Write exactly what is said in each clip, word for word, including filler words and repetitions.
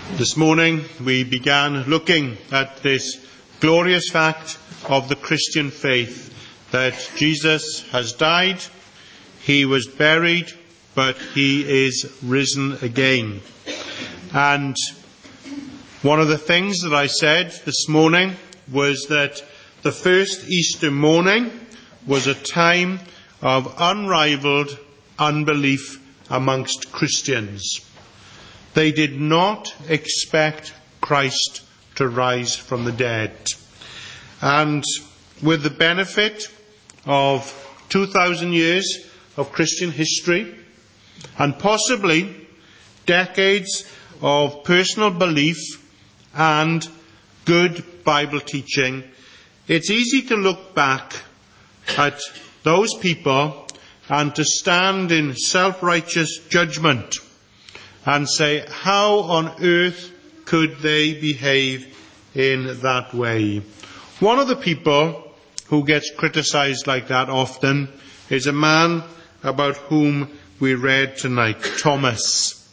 This morning we began looking at this glorious fact of the Christian faith, that Jesus has died, he was buried, but he is risen again. And one of the things that I said this morning was that the first Easter morning was a time of unrivaled unbelief amongst Christians. They did not expect Christ to rise from the dead. And with the benefit of two thousand years of Christian history, and possibly decades of personal belief and good Bible teaching, it's easy to look back at those people and to stand in self-righteous judgment and say, how on earth could they behave in that way? One of the people who gets criticized like that often is a man about whom we read tonight, Thomas.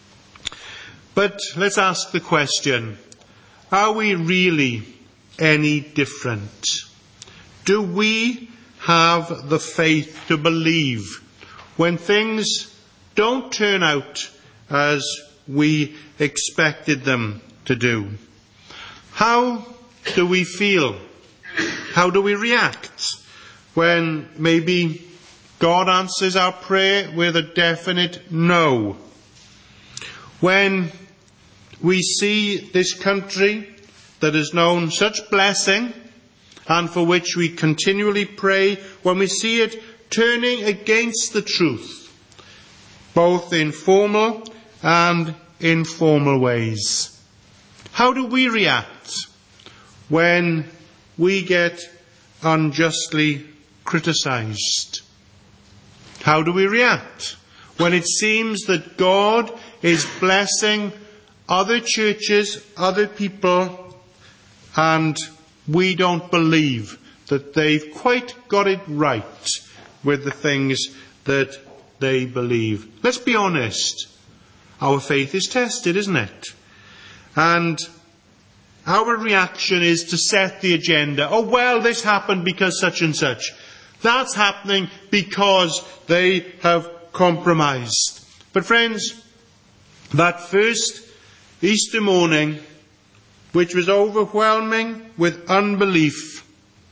But let's ask the question, are we really any different? Do we have the faith to believe when things don't turn out as we expected them to do? How do we feel? How do we react when maybe God answers our prayer with a definite no? When we see this country that has known such blessing and for which we continually pray, when we see it turning against the truth, both in formal and informal ways. How do we react when we get unjustly criticized? How do we react when it seems that God is blessing other churches, other people, and we don't believe that they've quite got it right with the things that they believe? Let's be honest. Our faith is tested, isn't it? And our reaction is to set the agenda. Oh, well, this happened because such and such. That's happening because they have compromised. But friends, that first Easter morning, which was overwhelming with unbelief,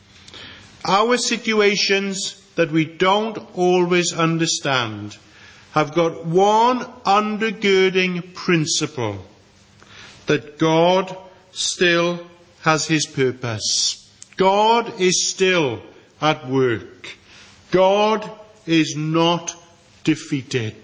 our situations that we don't always understand have got one undergirding principle, that God still has his purpose. God is still at work. God is not defeated.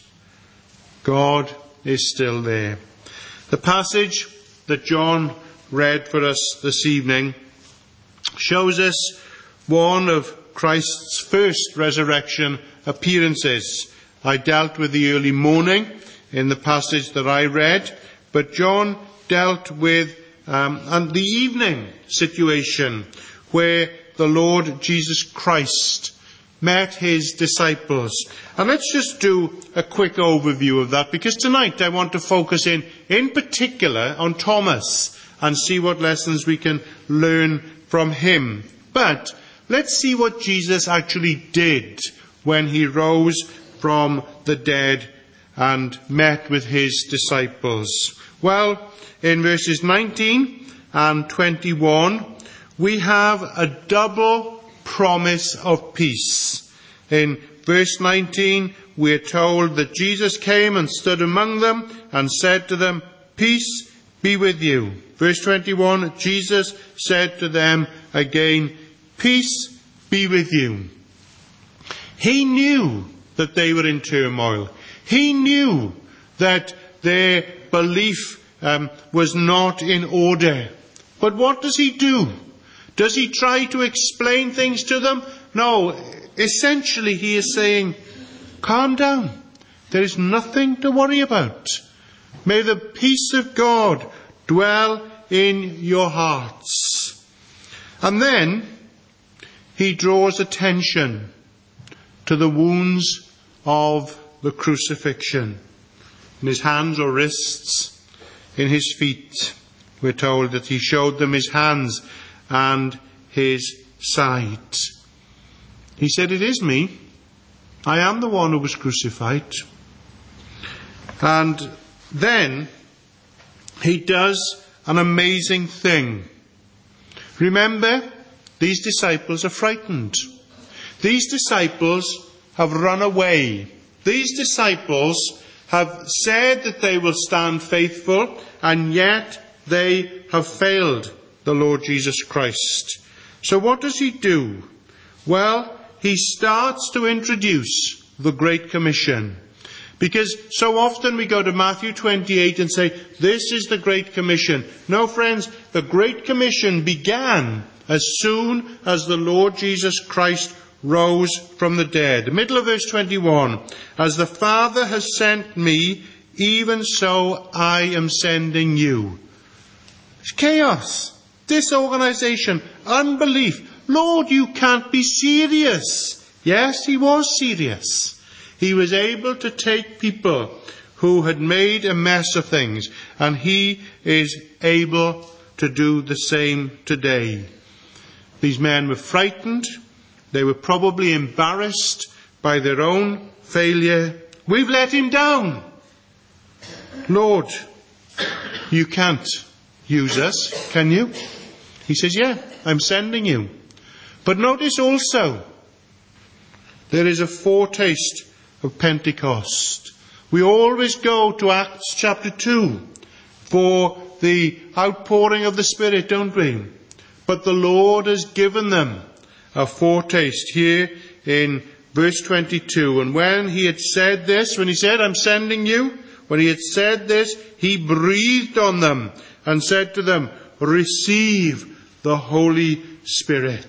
God is still there. The passage that John read for us this evening shows us one of Christ's first resurrection appearances. I dealt with the early morning in the passage that I read, but John dealt with um, and the evening situation where the Lord Jesus Christ met his disciples. And let's just do a quick overview of that, because tonight I want to focus in, in particular, on Thomas and see what lessons we can learn from him. But let's see what Jesus actually did when he rose from the dead and met with his disciples. Well, in verses nineteen and twenty-one, we have a double promise of peace. In verse nineteen, we are told that Jesus came and stood among them and said to them, "Peace be with you." Verse twenty-one, Jesus said to them again, "Peace be with you." He knew that they were in turmoil. He knew that their belief um, was not in order. But what does he do? Does he try to explain things to them? No. Essentially, he is saying, calm down. There is nothing to worry about. May the peace of God dwell in your hearts. And then he draws attention to the wounds of the crucifixion. In his hands or wrists, in his feet. We're told that he showed them his hands and his side. He said, "It is me. I am the one who was crucified." And then he does an amazing thing. Remember, these disciples are frightened. These disciples have run away. These disciples have said that they will stand faithful, and yet they have failed the Lord Jesus Christ. So what does he do? Well, he starts to introduce the Great Commission. Because so often we go to Matthew twenty-eight and say, this is the Great Commission. No, friends, the Great Commission began as soon as the Lord Jesus Christ rose from the dead. The middle of verse twenty-one, "As the Father has sent me, even so I am sending you." It's chaos, disorganization, unbelief. Lord, you can't be serious. Yes, he was serious. He was able to take people who had made a mess of things, and he is able to do the same today. These men were frightened. They were probably embarrassed by their own failure. We've let him down. Lord, you can't use us, can you? He says, yeah, I'm sending you. But notice also, there is a foretaste of Pentecost. We always go to Acts chapter two for the outpouring of the Spirit, don't we? But the Lord has given them a foretaste here in verse twenty-two. "And when he had said this," when he said, "I'm sending you," when he had said this, he breathed on them and said to them, "Receive the Holy Spirit."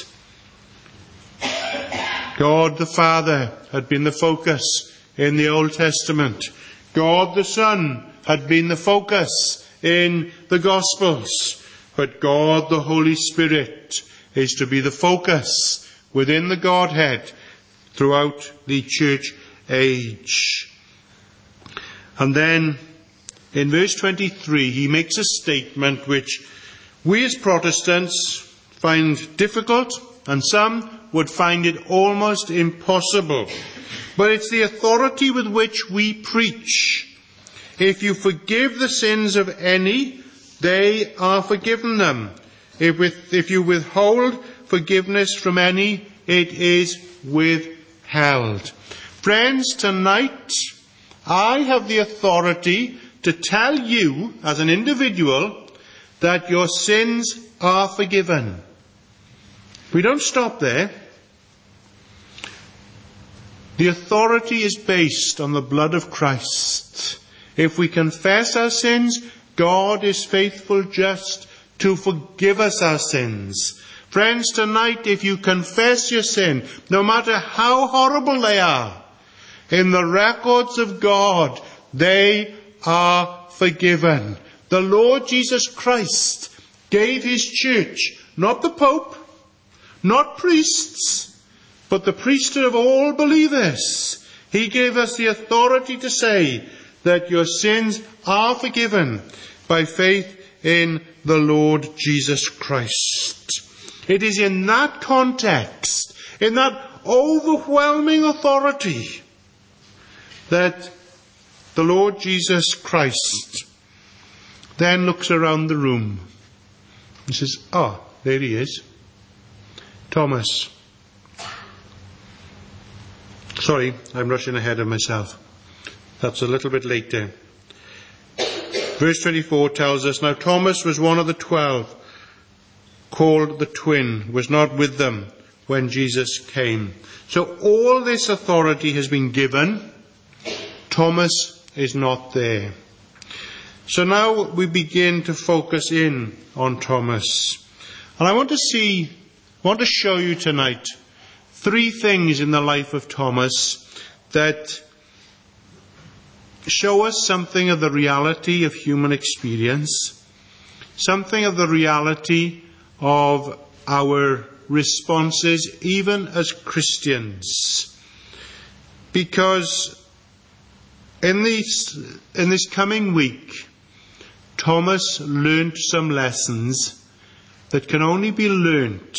God the Father had been the focus in the Old Testament. God the Son had been the focus in the Gospels. But God the Holy Spirit is to be the focus within the Godhead throughout the church age. And then in verse twenty-three, he makes a statement which we as Protestants find difficult, and some would find it almost impossible. But it's the authority with which we preach. "If you forgive the sins of any, they are forgiven them. If, with, if you withhold forgiveness from any, it is withheld." Friends, tonight I have the authority to tell you as an individual that your sins are forgiven. We don't stop there. The authority is based on the blood of Christ. If we confess our sins, God is faithful, just to forgive us our sins. Friends, tonight, if you confess your sin, no matter how horrible they are, in the records of God, they are forgiven. The Lord Jesus Christ gave his church, not the Pope, not priests, but the priesthood of all believers. He gave us the authority to say that your sins are forgiven by faith in the Lord Jesus Christ. It is in that context, in that overwhelming authority, that the Lord Jesus Christ then looks around the room and says, "Ah, oh, there he is. Thomas." Sorry, I'm rushing ahead of myself. That's a little bit later. Verse twenty-four tells us, "Now Thomas was one of the twelve, called the twin, was not with them when Jesus came." So all this authority has been given. Thomas is not there. So now we begin to focus in on Thomas. And I want to see, I want to show you tonight three things in the life of Thomas that show us something of the reality of human experience, something of the reality of our responses, even as Christians. Because in this, in this coming week, Thomas learnt some lessons that can only be learnt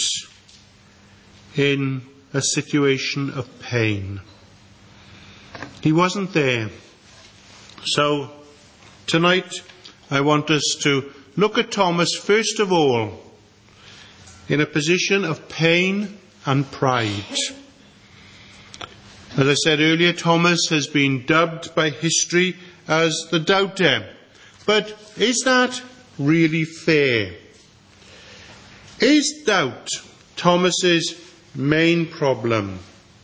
in a situation of pain. He wasn't there. So tonight I want us to look at Thomas first of all in a position of pain and pride. As I said earlier, Thomas has been dubbed by history as the doubter. But is that really fair? Is doubt Thomas's main problem?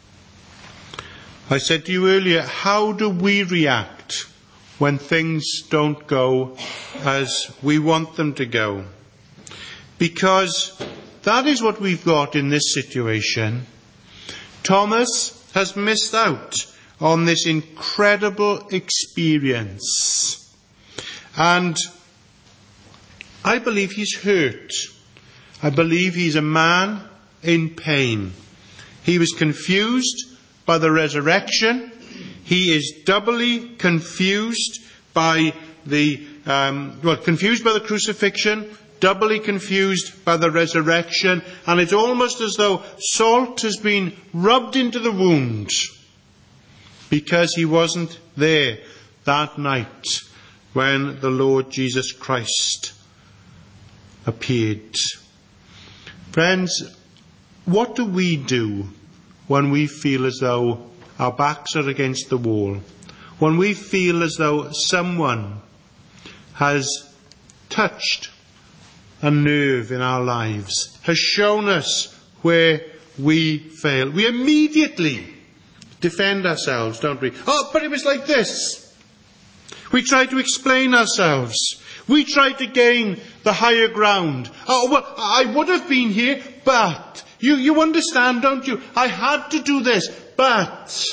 I said to you earlier, how do we react when things don't go as we want them to go? Because that is what we've got in this situation. Thomas has missed out on this incredible experience. And I believe he's hurt. I believe he's a man in pain. He was confused by the resurrection. He is doubly confused by the, um, well, confused by the crucifixion, doubly confused by the resurrection, and it's almost as though salt has been rubbed into the wound because he wasn't there that night when the Lord Jesus Christ appeared. Friends, what do we do when we feel as though our backs are against the wall? When we feel as though someone has touched a nerve in our lives, has shown us where we fail. We immediately defend ourselves, don't we? Oh, but it was like this. We try to explain ourselves. We try to gain the higher ground. Oh, well, I would have been here, but... You, you understand, don't you? I had to do this, but...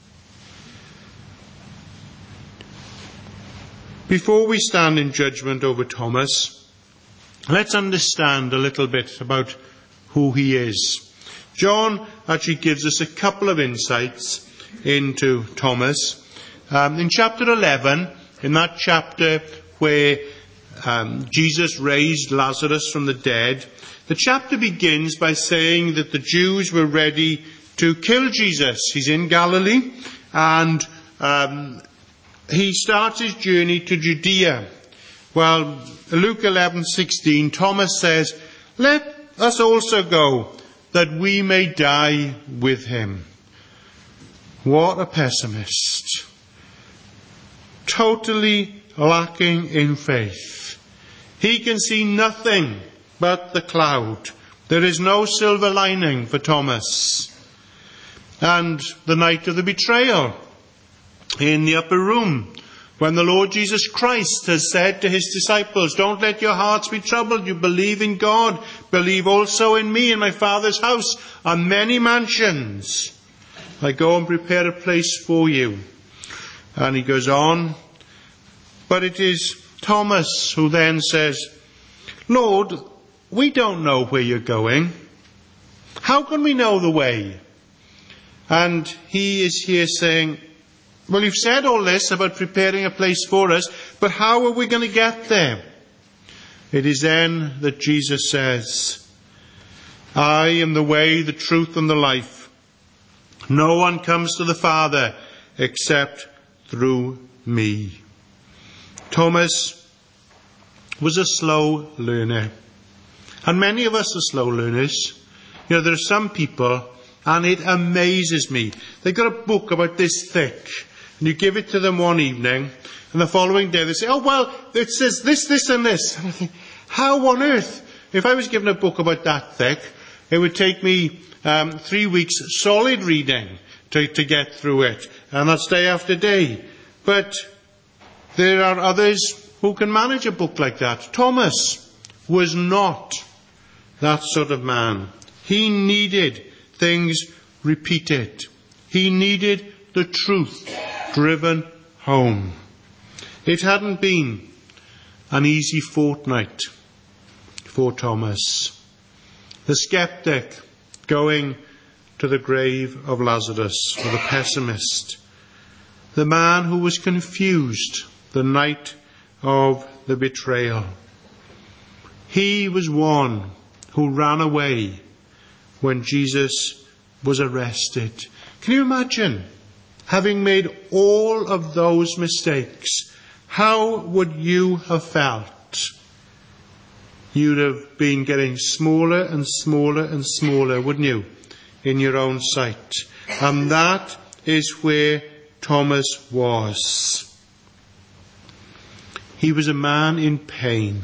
Before we stand in judgment over Thomas, let's understand a little bit about who he is. John actually gives us a couple of insights into Thomas. Um, in chapter eleven, in that chapter where um, Jesus raised Lazarus from the dead, the chapter begins by saying that the Jews were ready to kill Jesus. He's in Galilee, and um, he starts his journey to Judea. Well, Luke eleven sixteen, Thomas says, "Let us also go, that we may die with him." What a pessimist. Totally lacking in faith. He can see nothing but the cloud. There is no silver lining for Thomas. And the night of the betrayal, in the upper room, when the Lord Jesus Christ has said to his disciples, "Don't let your hearts be troubled. You believe in God. Believe also in me. In my Father's house are many mansions. I go and prepare a place for you." And he goes on. But it is Thomas who then says, "Lord, we don't know where you're going. How can we know the way?" And he is here saying, "Well, you've said all this about preparing a place for us, but how are we going to get there?" It is then that Jesus says, "I am the way, the truth, and the life. No one comes to the Father except through me." Thomas was a slow learner. And many of us are slow learners. You know, there are some people, and it amazes me. They've got a book about this thick, and you give it to them one evening, and the following day they say, "Oh, well, it says this, this, and this." And I think, how on earth? If I was given a book about that thick, it would take me um, three weeks solid reading to, to get through it. And that's day after day. But there are others who can manage a book like that. Thomas was not that sort of man. He needed things repeated. He needed the truth driven home. It hadn't been an easy fortnight for Thomas. The skeptic going to the grave of Lazarus, or the pessimist. The man who was confused the night of the betrayal. He was one who ran away when Jesus was arrested. Can you imagine having made all of those mistakes? How would you have felt? You'd have been getting smaller and smaller and smaller, wouldn't you, in your own sight? And that is where Thomas was. He was a man in pain.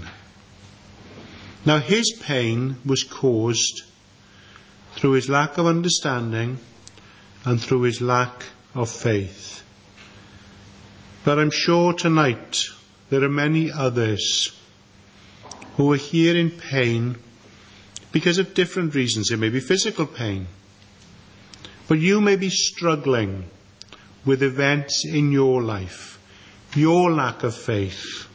Now his pain was caused through his lack of understanding and through his lack of faith. But I'm sure tonight there are many others who are here in pain because of different reasons. It may be physical pain, but you may be struggling with events in your life, your lack of faith,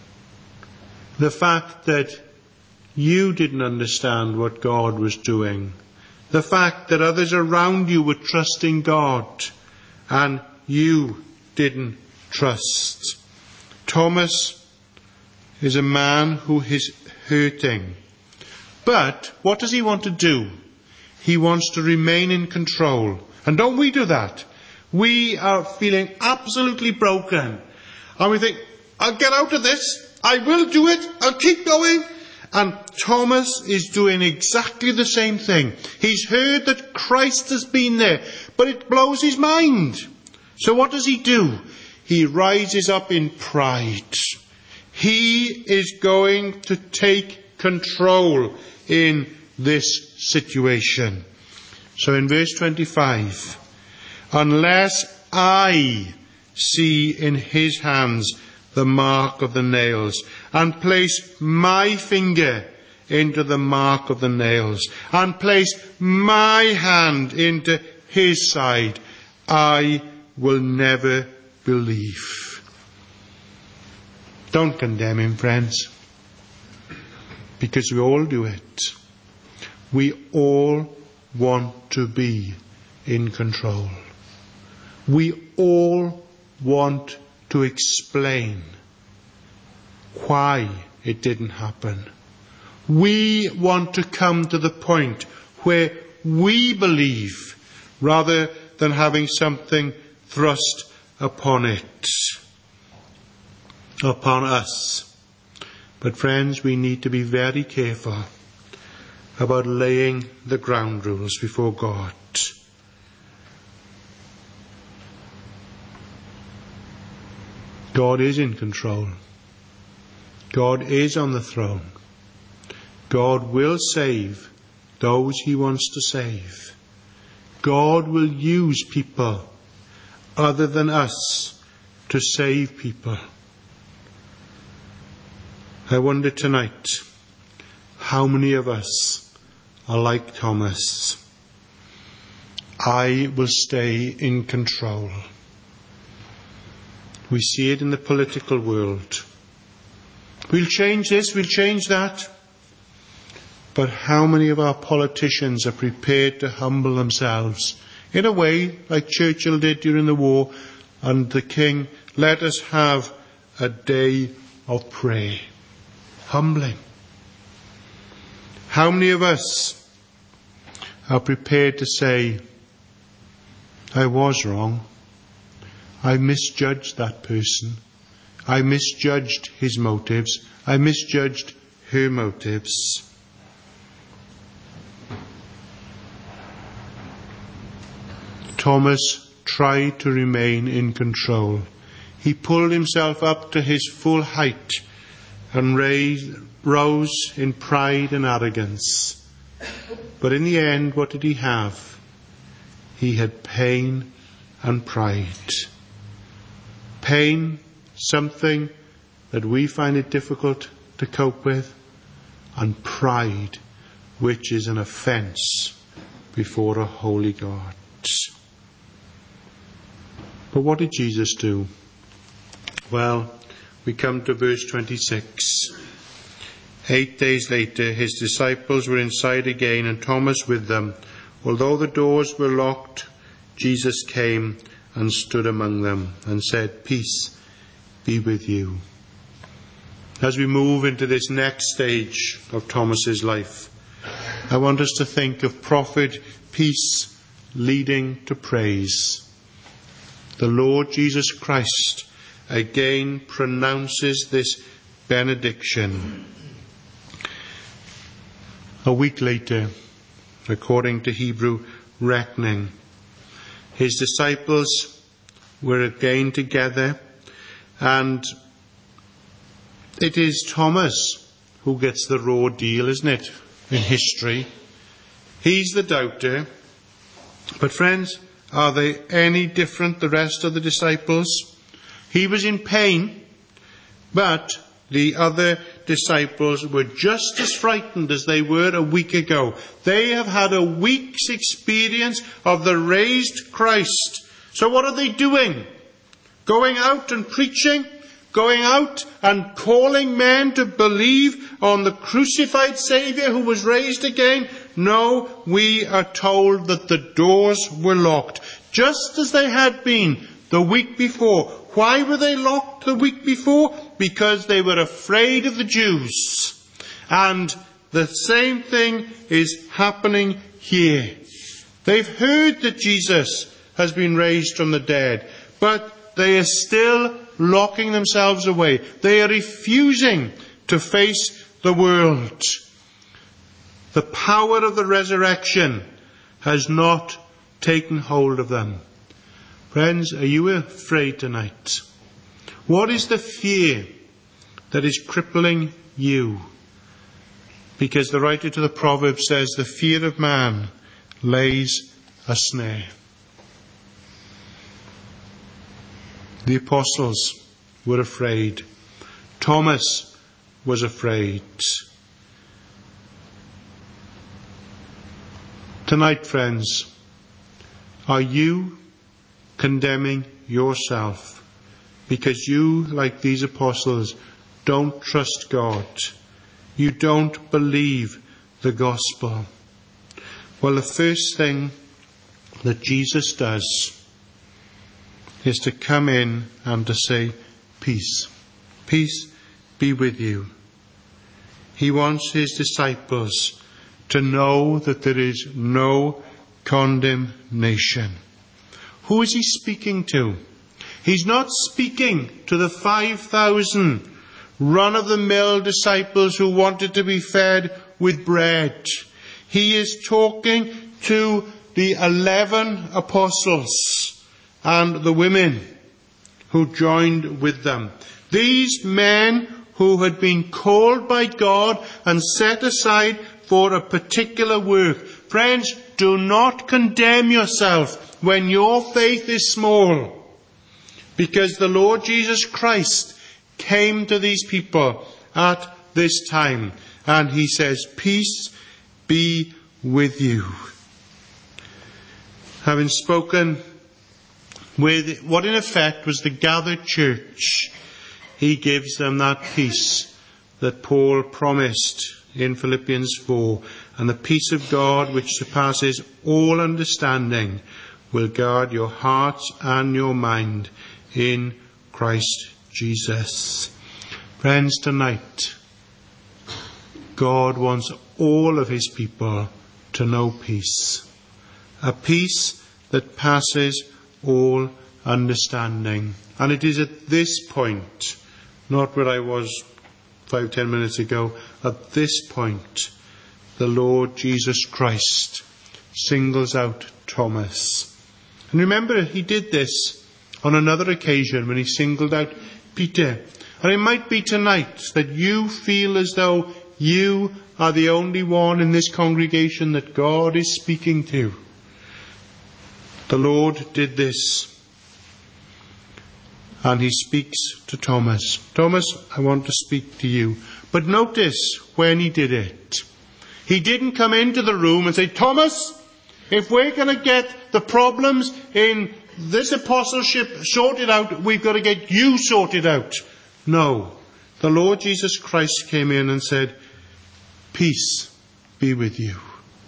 the fact that you didn't understand what God was doing, the fact that others around you were trusting God and you didn't trust. Thomas is a man who is hurting. But what does he want to do? He wants to remain in control. And don't we do that? We are feeling absolutely broken. And we think, I'll get out of this. I will do it. I'll keep going. And Thomas is doing exactly the same thing. He's heard that Christ has been there, but it blows his mind. So what does he do? He rises up in pride. He is going to take control in this situation. So in verse twenty-five, unless I see in his hands the mark of the nails, and place my finger into the mark of the nails, and place my hand into his side, I will never believe. Don't condemn him, friends, because we all do it. We all want to be in control. We all want to explain why it didn't happen. We want to come to the point where we believe rather than having something thrust upon it, upon us. But friends, we need to be very careful about laying the ground rules before God. God is in control. God is on the throne. God will save those he wants to save. God will use people other than us to save people. I wonder tonight, how many of us are like Thomas? I will stay in control. We see it in the political world. We'll change this, we'll change that. But how many of our politicians are prepared to humble themselves in a way like Churchill did during the war and the King? Let us have a day of prayer. Humbling. How many of us are prepared to say, I was wrong. I misjudged that person. I misjudged his motives. I misjudged her motives. Thomas tried to remain in control. He pulled himself up to his full height and raised, rose in pride and arrogance. But in the end, what did he have? He had pain and pride. Pain, something that we find it difficult to cope with, and pride, which is an offence before a holy God. But what did Jesus do? Well, we come to verse twenty-six. Eight days later, his disciples were inside again, and Thomas with them. Although the doors were locked, Jesus came and stood among them and said, Peace be with you. as we move into this next stage of Thomas's life, I want us to think of prophet peace leading to praise. The Lord Jesus Christ again pronounces this benediction. A week later, according to Hebrew reckoning, his disciples were again together, and it is Thomas who gets the raw deal, isn't it, in history? He's the doubter. But friends, are they any different, the rest of the disciples? He was in pain, but the other disciples were just as frightened as they were a week ago. They have had a week's experience of the raised Christ. So what are they doing? Going out and preaching? Going out and calling men to believe on the crucified Saviour who was raised again? No, we are told that the doors were locked, just as they had been the week before. Why were they locked the week before? Because they were afraid of the Jews. And the same thing is happening here. They've heard that Jesus has been raised from the dead, but they are still locking themselves away. They are refusing to face the world. The power of the resurrection has not taken hold of them. Friends, are you afraid tonight? What is the fear that is crippling you? Because the writer to the Proverbs says, the fear of man lays a snare. The apostles were afraid. Thomas was afraid. Tonight, friends, are you condemning yourself because you, like these apostles, don't trust God? You don't believe the gospel? Well, the first thing that Jesus does is to come in and to say, peace. Peace be with you. He wants his disciples to know that there is no condemnation. Who is he speaking to? He's not speaking to the five thousand run-of-the-mill disciples who wanted to be fed with bread. He is talking to the eleven apostles and the women who joined with them. These men who had been called by God and set aside for a particular work. Friends, do not condemn yourself when your faith is small, because the Lord Jesus Christ came to these people at this time, and he says, peace be with you. Having spoken with what in effect was the gathered church, he gives them that peace that Paul promised in Philippians four. And the peace of God, which surpasses all understanding, will guard your hearts and your mind in Christ Jesus. Friends, tonight, God wants all of his people to know peace. A peace that passes all understanding. And it is at this point, not where I was five, ten minutes ago, at this point, the Lord Jesus Christ singles out Thomas. And remember, he did this on another occasion when he singled out Peter. And it might be tonight that you feel as though you are the only one in this congregation that God is speaking to. The Lord did this. And he speaks to Thomas. Thomas, I want to speak to you. But notice when he did it. He didn't come into the room and say, Thomas, if we're going to get the problems in this apostleship sorted out, we've got to get you sorted out. No. The Lord Jesus Christ came in and said, peace be with you.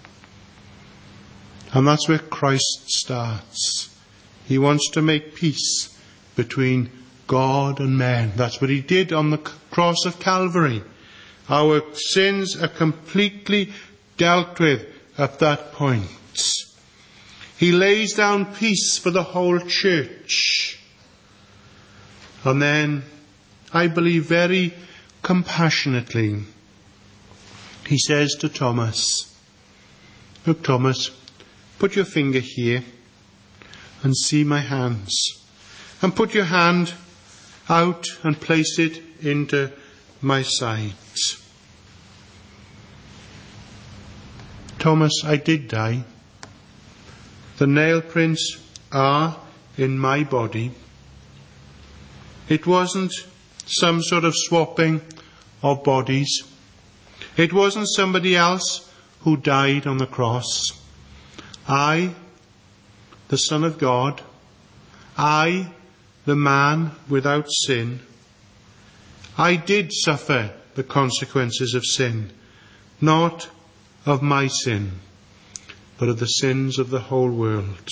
And that's where Christ starts. He wants to make peace between God and men. That's what he did on the cross of Calvary. Our sins are completely dealt with at that point. He lays down peace for the whole church. And then, I believe very compassionately, he says to Thomas, look, Thomas, put your finger here and see my hands. And put your hand out and place it into my side. Thomas, I did die. The nail prints are in my body. It wasn't some sort of swapping of bodies. It wasn't somebody else who died on the cross. I, the Son of God, I, the man without sin, I did suffer the consequences of sin, not of my sin, but of the sins of the whole world.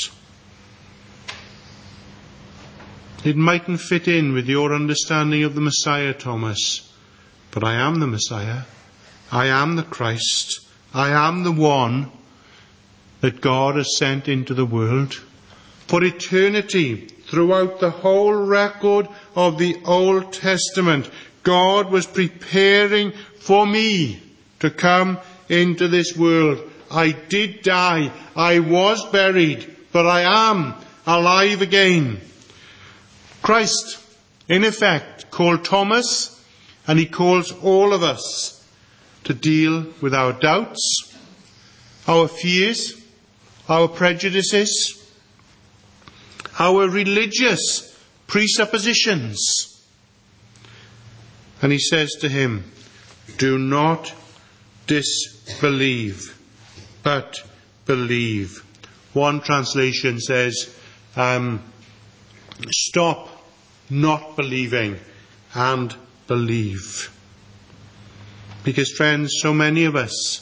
It mightn't fit in with your understanding of the Messiah, Thomas, but I am the Messiah. I am the Christ. I am the one that God has sent into the world. For eternity, throughout the whole record of the Old Testament, God was preparing for me to come into this world. I did die. I was buried, but I am alive again. Christ, in effect, called Thomas, and he calls all of us to deal with our doubts, our fears, our prejudices, our religious presuppositions. And he says to him, do not disbelieve, but believe. One translation says, um, stop not believing and believe. Because, friends, so many of us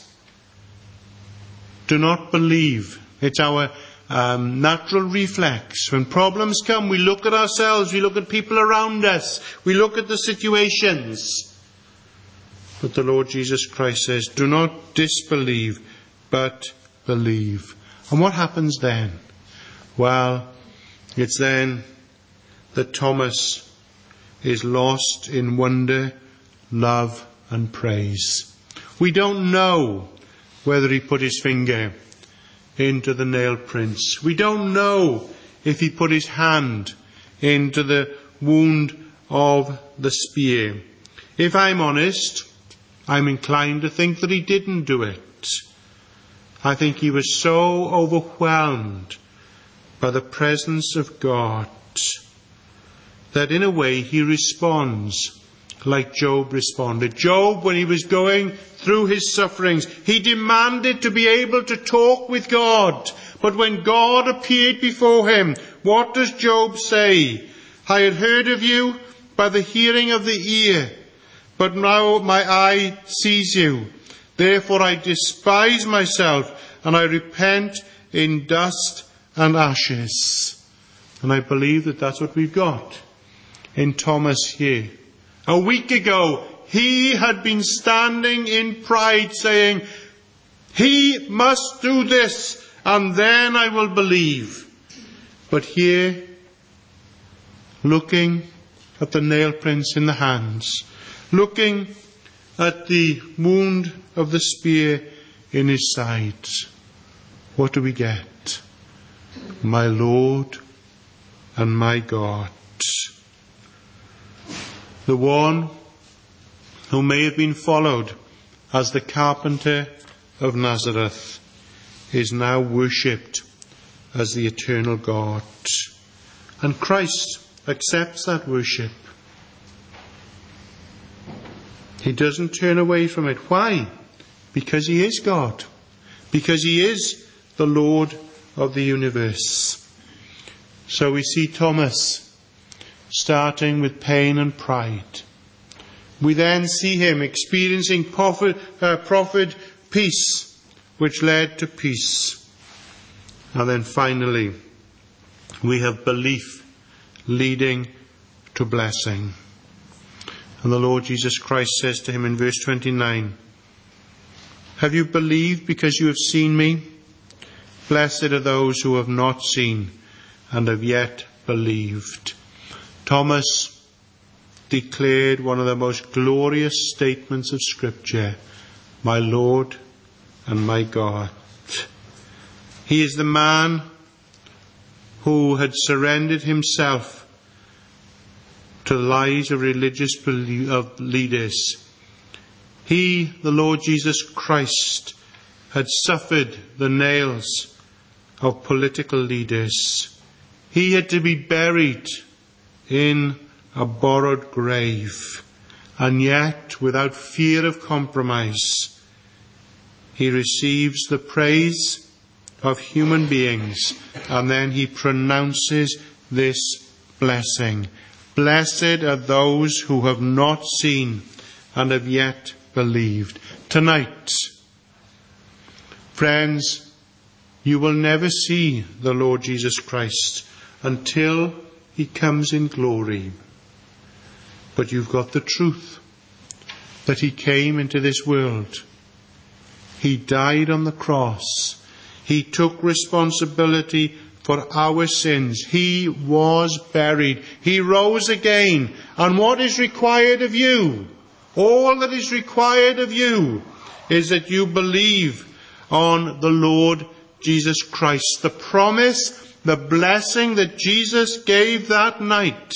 do not believe. It's our um, natural reflex. When problems come, we look at ourselves, we look at people around us, we look at the situations. But the Lord Jesus Christ says, do not disbelieve, but believe. And what happens then? Well, it's then that Thomas is lost in wonder, love, and praise. We don't know whether he put his finger into the nail prints. We don't know if he put his hand into the wound of the spear. If I'm honest, I'm inclined to think that he didn't do it. I think he was so overwhelmed by the presence of God that in a way he responds like Job responded. Job, when he was going through his sufferings, he demanded to be able to talk with God. But when God appeared before him, what does Job say? I had heard of you by the hearing of the ear, but now my eye sees you. Therefore I despise myself, and I repent in dust and ashes. And I believe that that's what we've got in Thomas here. A week ago, he had been standing in pride saying, he must do this, and then I will believe. But here, looking at the nail prints in the hands, looking at the wound of the spear in his side, what do we get? My Lord and my God. The one who may have been followed as the carpenter of Nazareth is now worshipped as the eternal God. And Christ accepts that worship. He doesn't turn away from it. Why? Because he is God. Because he is the Lord of the universe. So we see Thomas starting with pain and pride. We then see him experiencing profit, uh, profit peace, which led to peace. And then finally, we have belief leading to blessing. And the Lord Jesus Christ says to him in verse twenty-nine, "Have you believed because you have seen me? Blessed are those who have not seen and have yet believed." Thomas declared one of the most glorious statements of Scripture, "My Lord and my God." He is the man who had surrendered himself to the lies of religious of leaders. He, the Lord Jesus Christ, had suffered the nails of political leaders. He had to be buried in a borrowed grave, and yet, without fear of compromise, he receives the praise of human beings, and then he pronounces this blessing. "Blessed are those who have not seen and have yet believed." Tonight, friends, you will never see the Lord Jesus Christ until he comes in glory. But you've got the truth that he came into this world. He died on the cross. He took responsibility for our sins. He was buried. He rose again. And what is required of you? All that is required of you is that you believe on the Lord Jesus Christ. The promise, the blessing that Jesus gave that night,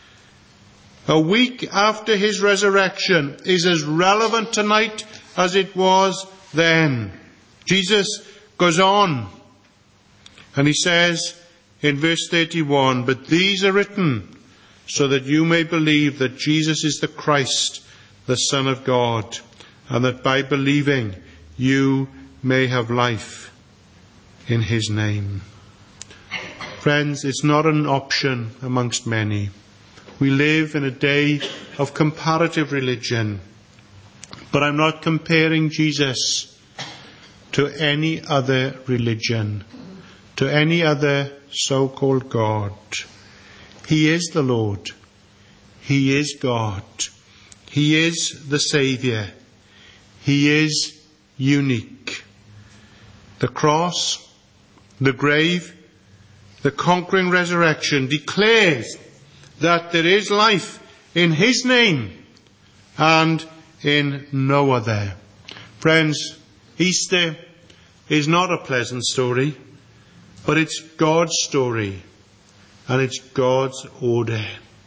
a week after his resurrection, is as relevant tonight as it was then. Jesus goes on and he says in verse thirty-one, "But these are written so that you may believe that Jesus is the Christ, the Son of God, and that by believing you may have life in his name." Friends, it's not an option amongst many. We live in a day of comparative religion, but I'm not comparing Jesus to any other religion, to any other so-called God. He is the Lord. He is God. He is the Saviour. He is unique. The cross, the grave, the conquering resurrection declares that there is life in his name and in no other. Friends, Easter is not a pleasant story, but it's God's story, and it's God's order.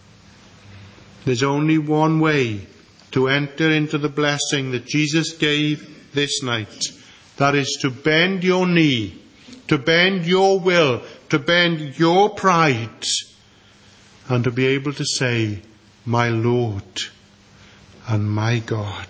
There's only one way to enter into the blessing that Jesus gave this night. That is to bend your knee, to bend your will, to bend your pride, and to be able to say, "My Lord and my God."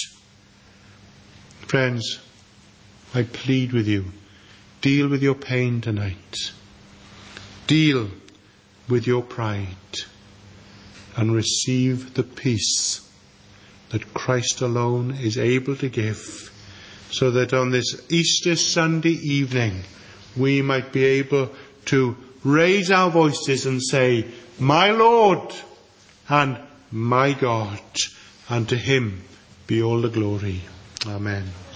Friends, I plead with you, deal with your pain tonight. Deal with your pride and receive the peace that Christ alone is able to give, so that on this Easter Sunday evening we might be able to raise our voices and say, "My Lord and my God," and to him be all the glory. Amen.